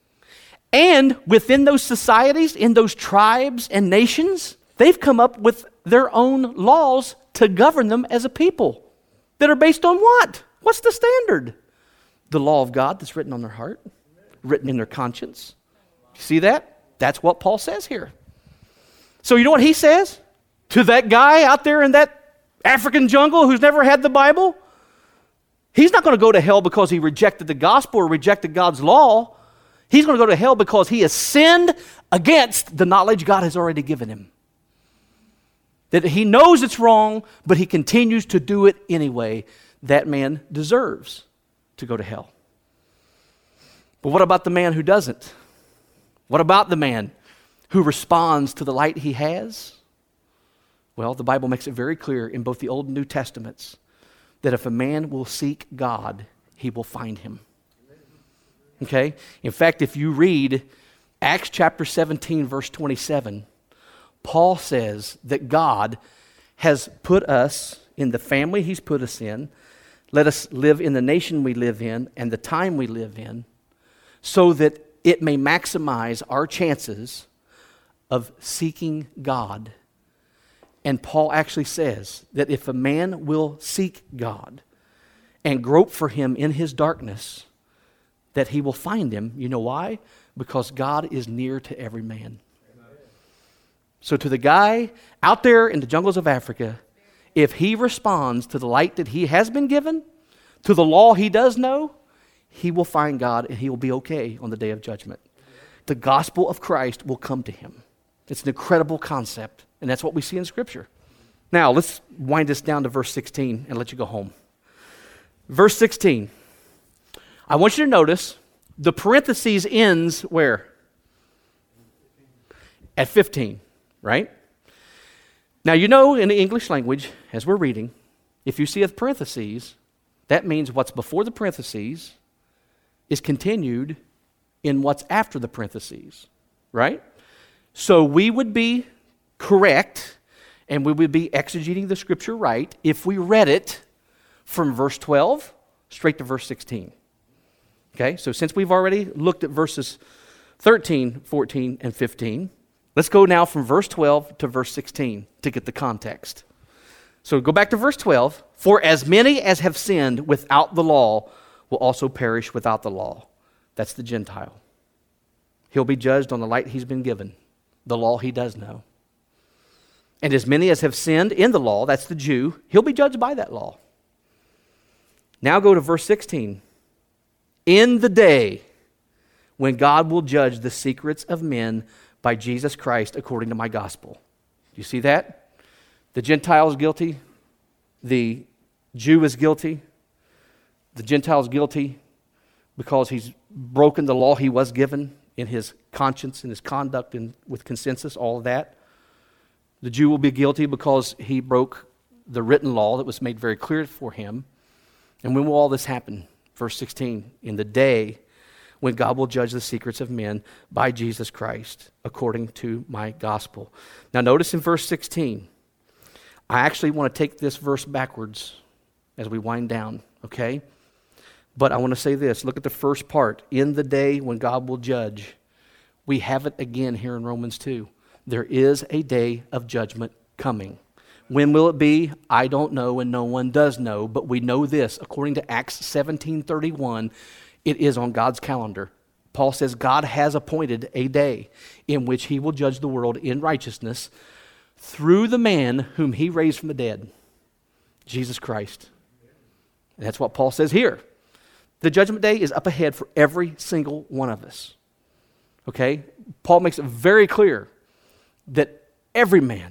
And within those societies, in those tribes and nations, they've come up with their own laws to govern them as a people that are based on what? What's the standard? The law of God that's written on their heart, written in their conscience. You see that? That's what Paul says here. So you know what he says to that guy out there in that African jungle who's never had the Bible? He's not going to go to hell because he rejected the gospel or rejected God's law. He's going to go to hell because he has sinned against the knowledge God has already given him. That he knows it's wrong, but he continues to do it anyway. That man deserves to go to hell. But what about the man who doesn't? What about the man who responds to the light he has? Well, the Bible makes it very clear in both the Old and New Testaments that if a man will seek God, he will find him. Okay? In fact, if you read Acts chapter seventeen, verse twenty-seven, Paul says that God has put us in the family he's put us in. Let us live in the nation we live in and the time we live in so that it may maximize our chances of seeking God. And Paul actually says that if a man will seek God and grope for him in his darkness, that he will find him. You know why? Because God is near to every man. So to the guy out there in the jungles of Africa, if he responds to the light that he has been given, to the law he does know, he will find God and he will be okay on the day of judgment. The gospel of Christ will come to him. It's an incredible concept, and that's what we see in Scripture. Now, let's wind this down to verse sixteen and let you go home. Verse sixteen. I want you to notice the parentheses ends where? At fifteen, right? Now, you know in the English language, as we're reading, if you see a parentheses, that means what's before the parentheses is continued in what's after the parentheses, right? So we would be correct and we would be exegeting the Scripture right if we read it from verse twelve straight to verse sixteen. Okay, so since we've already looked at verses thirteen, fourteen, and fifteen, let's go now from verse twelve to verse sixteen to get the context. So go back to verse twelve. For as many as have sinned without the law will also perish without the law. That's the Gentile. He'll be judged on the light he's been given, the law he does know. And as many as have sinned in the law, that's the Jew, he'll be judged by that law. Now go to verse sixteen. In the day when God will judge the secrets of men by Jesus Christ according to my gospel. Do you see that? The Gentile is guilty. The Jew is guilty. The Gentile is guilty because he's broken the law he was given in his conscience, in his conduct, and with consensus, all of that. The Jew will be guilty because he broke the written law that was made very clear for him. And when will all this happen? Verse sixteen, in the day when God will judge the secrets of men by Jesus Christ, according to my gospel. Now notice in verse sixteen, I actually want to take this verse backwards as we wind down, okay? But I want to say this, look at the first part. In the day when God will judge, we have it again here in Romans two. There is a day of judgment coming. When will it be? I don't know, and no one does know, but we know this. According to Acts seventeen thirty-one, it is on God's calendar. Paul says God has appointed a day in which he will judge the world in righteousness through the man whom he raised from the dead, Jesus Christ. And that's what Paul says here. The judgment day is up ahead for every single one of us. Okay? Paul makes it very clear that every man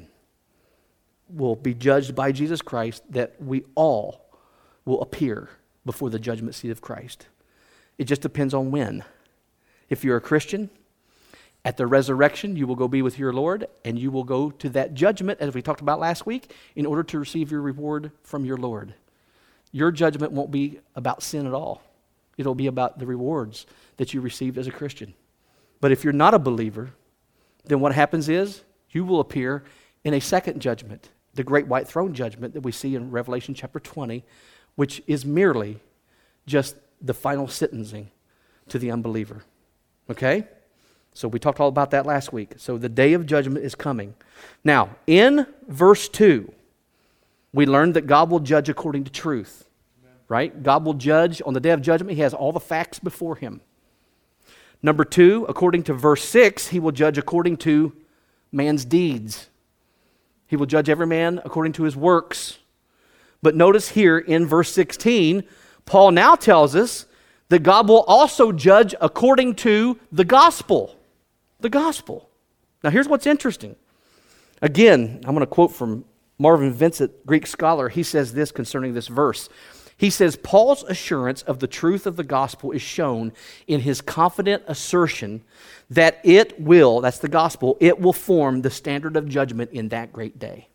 will be judged by Jesus Christ, that we all will appear before the judgment seat of Christ. It just depends on when. If you're a Christian, at the resurrection, you will go be with your Lord, and you will go to that judgment, as we talked about last week, in order to receive your reward from your Lord. Your judgment won't be about sin at all. It'll be about the rewards that you received as a Christian. But if you're not a believer, then what happens is you will appear in a second judgment, the great white throne judgment that we see in Revelation chapter twenty, which is merely just the final sentencing to the unbeliever. Okay? So we talked all about that last week. So the day of judgment is coming. Now, in verse two, we learned that God will judge according to truth. Right? God will judge on the day of judgment. He has all the facts before him. Number two, according to verse six, he will judge according to man's deeds. He will judge every man according to his works. But notice here in verse sixteen, Paul now tells us that God will also judge according to the gospel. The gospel. Now here's what's interesting. Again, I'm going to quote from Marvin Vincent, Greek scholar. He says this concerning this verse. He says, Paul's assurance of the truth of the gospel is shown in his confident assertion that it will, that's the gospel, it will form the standard of judgment in that great day.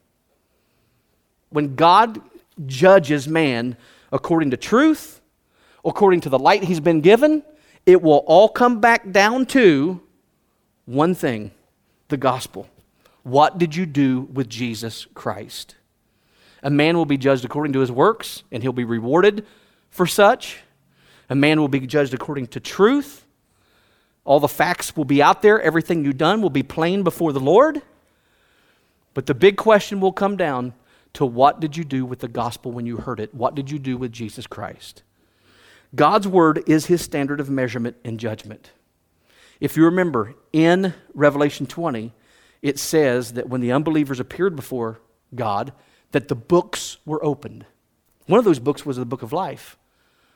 When God judges man according to truth, according to the light he's been given, it will all come back down to one thing, the gospel. What did you do with Jesus Christ? A man will be judged according to his works, and he'll be rewarded for such. A man will be judged according to truth. All the facts will be out there. Everything you've done will be plain before the Lord. But the big question will come down to what did you do with the gospel when you heard it? What did you do with Jesus Christ? God's word is his standard of measurement and judgment. If you remember, in Revelation twenty, it says that when the unbelievers appeared before God, that the books were opened. One of those books was the book of life.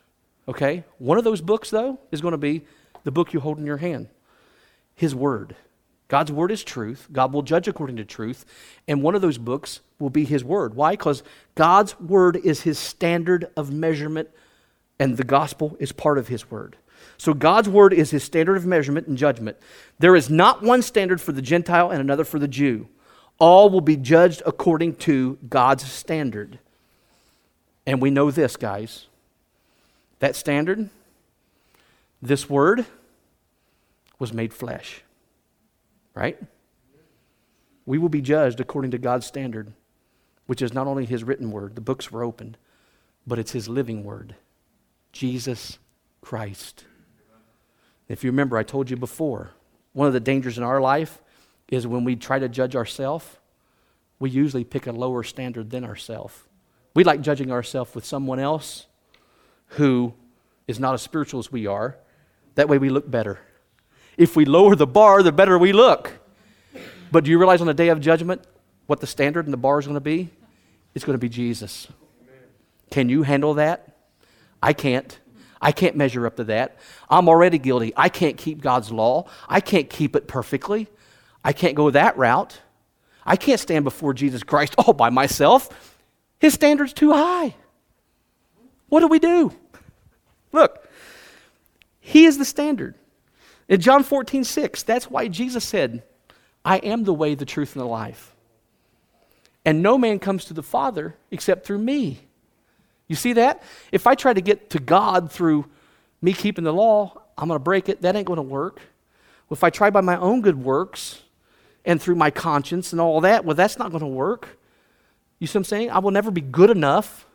okay? One of those books, though, is going to be the book you hold in your hand, His Word. God's Word is truth. God will judge according to truth. And one of those books will be His Word. Why? Because God's Word is His standard of measurement, and the gospel is part of His Word. So God's Word is His standard of measurement and judgment. There is not one standard for the Gentile and another for the Jew. All will be judged according to God's standard. And we know this, guys. That standard, this Word, was made flesh. Right? We will be judged according to God's standard, which is not only His written Word, the books were opened, but it's His living Word, Jesus Christ. If you remember, I told you before, one of the dangers in our life is when we try to judge ourselves, we usually pick a lower standard than ourselves. We like judging ourselves with someone else who is not as spiritual as we are. That way we look better. If we lower the bar, the better we look. But do you realize on the day of judgment what the standard and the bar is going to be? It's going to be Jesus. Can you handle that? I can't. I can't measure up to that. I'm already guilty. I can't keep God's law. I can't keep it perfectly. I can't go that route. I can't stand before Jesus Christ all by myself. His standard's too high. What do we do? Look, He is the standard. In John fourteen six, that's why Jesus said, I am the way, the truth, and the life. And no man comes to the Father except through me. You see that? If I try to get to God through me keeping the law, I'm going to break it. That ain't going to work. If I try by my own good works and through my conscience and all that, well, that's not going to work. You see what I'm saying? I will never be good enough.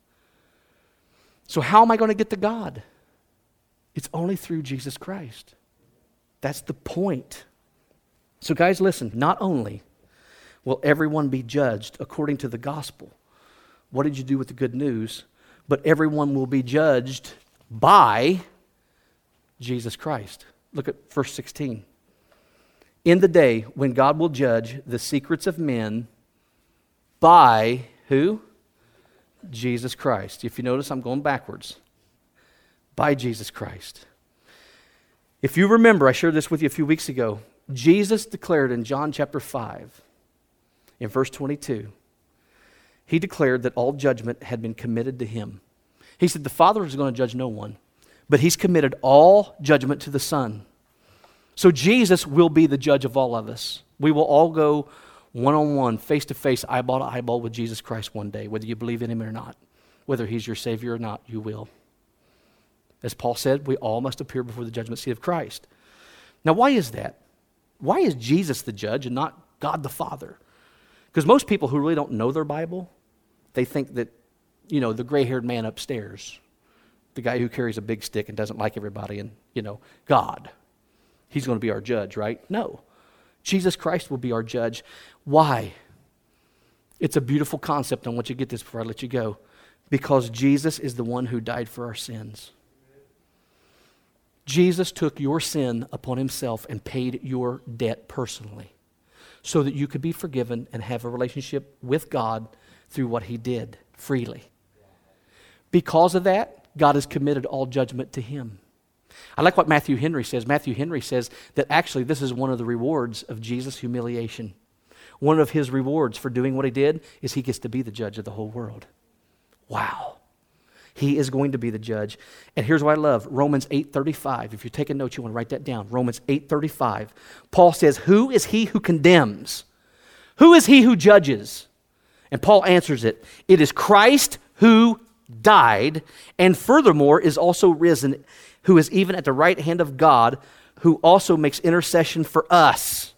So how am I going to get to God? It's only through Jesus Christ. That's the point. So guys, listen, not only will everyone be judged according to the gospel, what did you do with the good news? But everyone will be judged by Jesus Christ. Look at verse sixteen. In the day when God will judge the secrets of men by who? Jesus Christ. If you notice, I'm going backwards. By Jesus Christ. If you remember, I shared this with you a few weeks ago. Jesus declared in John chapter five, in verse twenty-two, He declared that all judgment had been committed to Him. He said the Father is going to judge no one, but He's committed all judgment to the Son. So Jesus will be the judge of all of us. We will all go one-on-one, face-to-face, eyeball to eyeball with Jesus Christ one day, whether you believe in Him or not. Whether He's your Savior or not, you will. As Paul said, we all must appear before the judgment seat of Christ. Now, why is that? Why is Jesus the judge and not God the Father? Because most people who really don't know their Bible, they think that, you know, the gray-haired man upstairs, the guy who carries a big stick and doesn't like everybody, and, you know, God, He's going to be our judge, right? No. Jesus Christ will be our judge. Why? It's a beautiful concept. I want you to get this before I let you go. Because Jesus is the one who died for our sins. Jesus took your sin upon Himself and paid your debt personally so that you could be forgiven and have a relationship with God through what He did freely. Because of that, God has committed all judgment to Him. I like what Matthew Henry says. Matthew Henry says that actually this is one of the rewards of Jesus' humiliation. One of His rewards for doing what He did is He gets to be the judge of the whole world. Wow. He is going to be the judge. And here's what I love. Romans eight thirty-five. If you're taking notes, you want to write that down. Romans eight thirty-five. Paul says, who is he who condemns? Who is he who judges? And Paul answers it. It is Christ who died and furthermore is also risen, who is even at the right hand of God, who also makes intercession for us.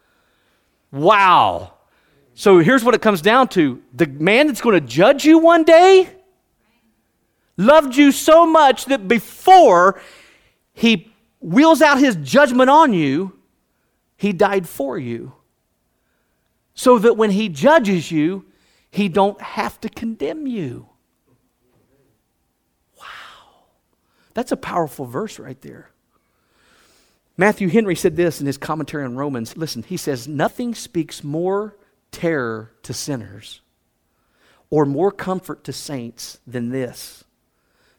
Wow. So here's what it comes down to. The man that's going to judge you one day loved you so much that before He wheels out His judgment on you, He died for you. So that when He judges you, He don't have to condemn you. Wow. That's a powerful verse right there. Matthew Henry said this in his commentary on Romans. Listen, he says, nothing speaks more terror to sinners or more comfort to saints than this,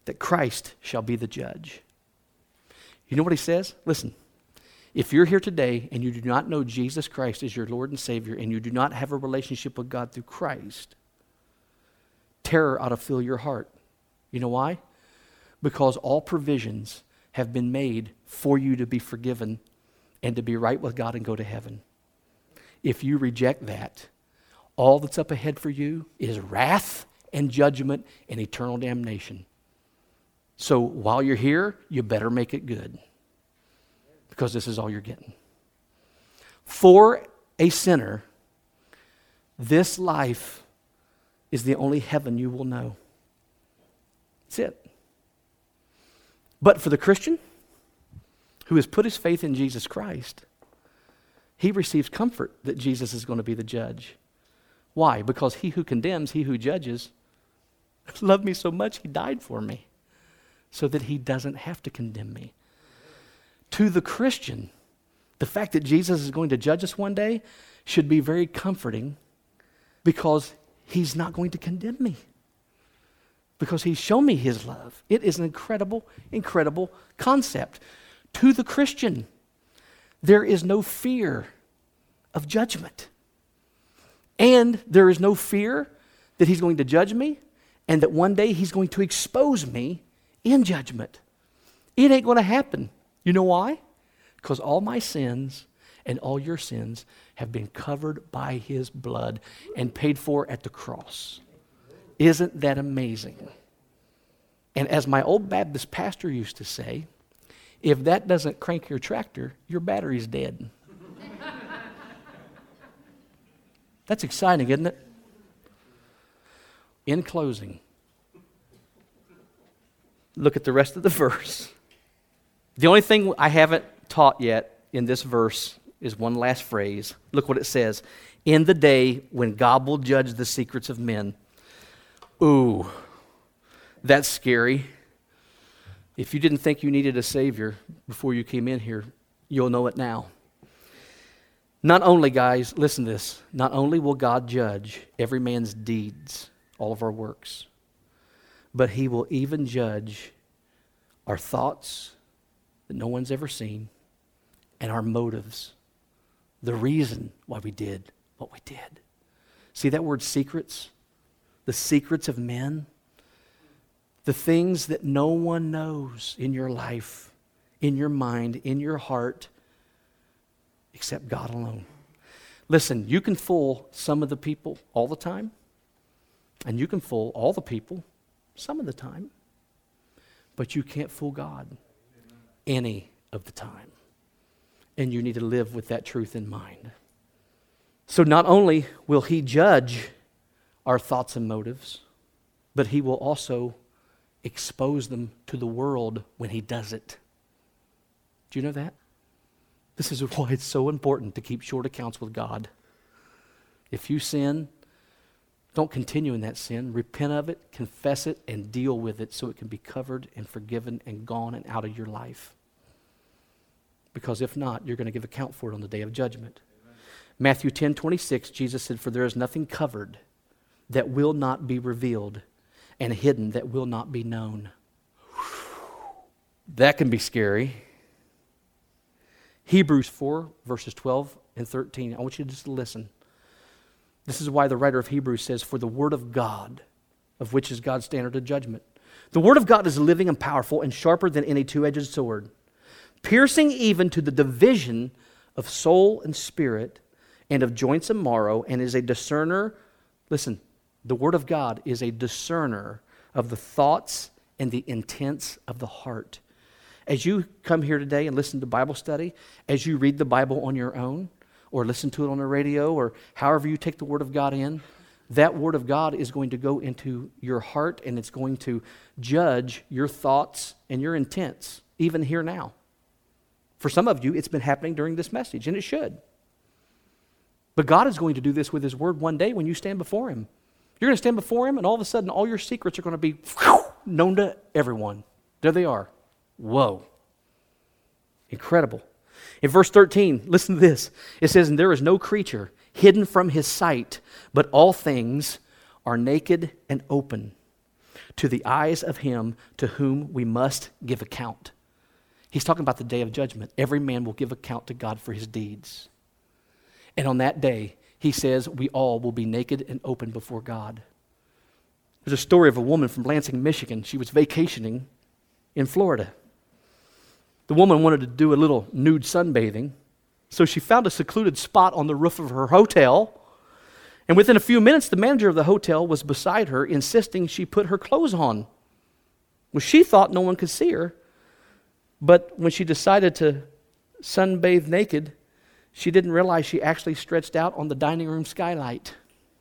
that Christ shall be the judge. You know what he says? Listen, if you're here today and you do not know Jesus Christ as your Lord and Savior, and you do not have a relationship with God through Christ, terror ought to fill your heart. You know why? Because all provisions have been made for you to be forgiven and to be right with God and go to heaven. If you reject that, all that's up ahead for you is wrath and judgment and eternal damnation. So while you're here, you better make it good, because this is all you're getting. For a sinner, this life is the only heaven you will know. That's it. But for the Christian who has put his faith in Jesus Christ, he receives comfort that Jesus is going to be the judge. Why? Because he who condemns, he who judges, loved me so much he died for me, so that he doesn't have to condemn me. To the Christian, the fact that Jesus is going to judge us one day should be very comforting, because he's not going to condemn me, because he's shown me his love. It is an incredible, incredible concept. To the Christian, there is no fear of judgment. And there is no fear that he's going to judge me and that one day he's going to expose me in judgment. It ain't going to happen. You know why? Because all my sins and all your sins have been covered by his blood and paid for at the cross. Isn't that amazing? And as my old Baptist pastor used to say, if that doesn't crank your tractor, your battery's dead. That's exciting, isn't it? In closing, look at the rest of the verse. The only thing I haven't taught yet in this verse is one last phrase. Look what it says. In the day when God will judge the secrets of men. Ooh, that's scary. If you didn't think you needed a Savior before you came in here, you'll know it now. Not only, guys, listen to this, not only will God judge every man's deeds, all of our works, but he will even judge our thoughts that no one's ever seen and our motives, the reason why we did what we did. See that word secrets? The secrets of men? The things that no one knows in your life, in your mind, in your heart, except God alone. Listen, you can fool some of the people all the time, and you can fool all the people some of the time, but you can't fool God any of the time. And you need to live with that truth in mind. So not only will he judge our thoughts and motives, but he will also expose them to the world when he does it. Do you know that? This is why it's so important to keep short accounts with God. If you sin, don't continue in that sin. Repent of it, confess it, and deal with it so it can be covered and forgiven and gone and out of your life. Because if not, you're going to give account for it on the day of judgment. Amen. Matthew ten twenty-six, Jesus said, "For there is nothing covered that will not be revealed, and hidden that will not be known." That can be scary. Hebrews four, verses twelve and thirteen. I want you to just listen. This is why the writer of Hebrews says, "For the word of God, of which is God's standard of judgment. The word of God is living and powerful and sharper than any two-edged sword, piercing even to the division of soul and spirit and of joints and marrow, and is a discerner." Listen, the word of God is a discerner of the thoughts and the intents of the heart. As you come here today and listen to Bible study, as you read the Bible on your own, or listen to it on the radio, or however you take the Word of God in, that Word of God is going to go into your heart, and it's going to judge your thoughts and your intents, even here now. For some of you, it's been happening during this message, and it should. But God is going to do this with His Word one day when you stand before Him. You're going to stand before Him, and all of a sudden, all your secrets are going to be whew, known to everyone. There they are. Whoa. Incredible. In verse thirteen, listen to this. It says, "And there is no creature hidden from His sight, but all things are naked and open to the eyes of him to whom we must give account. He's talking about the day of judgment. Every man will give account to God for his deeds. And on that day, he says we all will be naked and open before God. There's a story of a woman from Lansing, Michigan. She was vacationing in Florida. The woman wanted to do a little nude sunbathing, so she found a secluded spot on the roof of her hotel. And within a few minutes, the manager of the hotel was beside her, insisting she put her clothes on. Well, she thought no one could see her, but when she decided to sunbathe naked, she didn't realize she actually stretched out on the dining room skylight.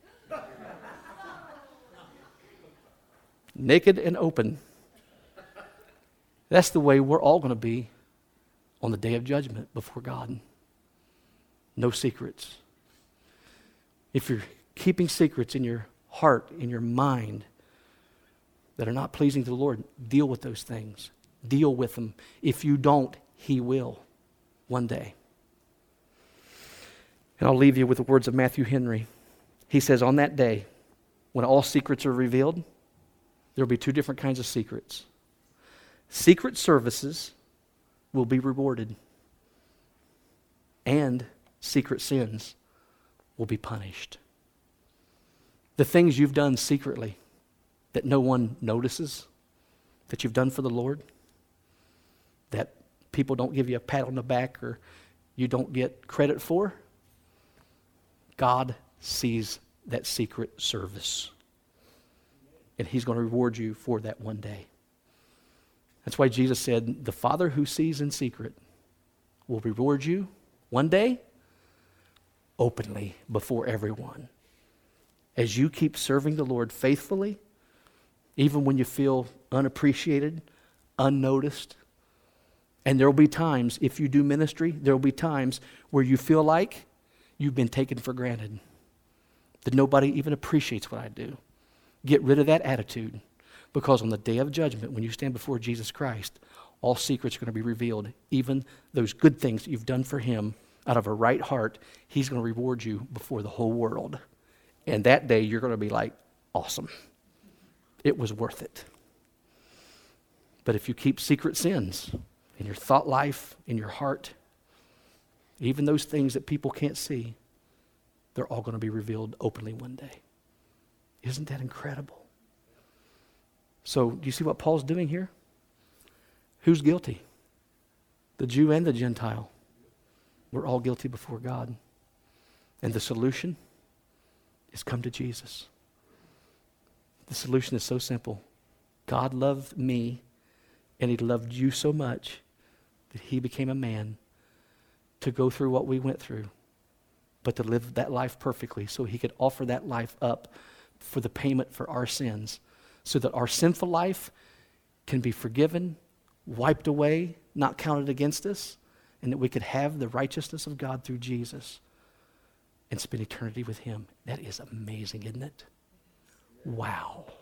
Naked and open. That's the way we're all going to be on the day of judgment before God. No secrets. If you're keeping secrets in your heart, in your mind, that are not pleasing to the Lord, deal with those things. Deal with them. If you don't, he will one day. And I'll leave you with the words of Matthew Henry. He says, on that day, when all secrets are revealed, there will be two different kinds of secrets. Secret services will be rewarded, and secret sins will be punished. The things you've done secretly that no one notices, that you've done for the Lord, that people don't give you a pat on the back or you don't get credit for, God sees that secret service. And he's going to reward you for that one day. That's why Jesus said, the Father who sees in secret will reward you one day openly before everyone. As you keep serving the Lord faithfully, even when you feel unappreciated, unnoticed, and there will be times, if you do ministry, there will be times where you feel like you've been taken for granted, that nobody even appreciates what I do. Get rid of that attitude, because on the day of judgment, when you stand before Jesus Christ, all secrets are going to be revealed. Even those good things that you've done for him out of a right heart, he's going to reward you before the whole world. And that day, you're going to be like, awesome. It was worth it. But if you keep secret sins in your thought life, in your heart, even those things that people can't see, they're all going to be revealed openly one day. Isn't that incredible? So, do you see what Paul's doing here? Who's guilty? The Jew and the Gentile. We're all guilty before God. And the solution is come to Jesus. The solution is so simple. God loved me, and he loved you so much that he became a man to go through what we went through, but to live that life perfectly so he could offer that life up for the payment for our sins, so that our sinful life can be forgiven, wiped away, not counted against us, and that we could have the righteousness of God through Jesus and spend eternity with him. That is amazing, isn't it? Wow.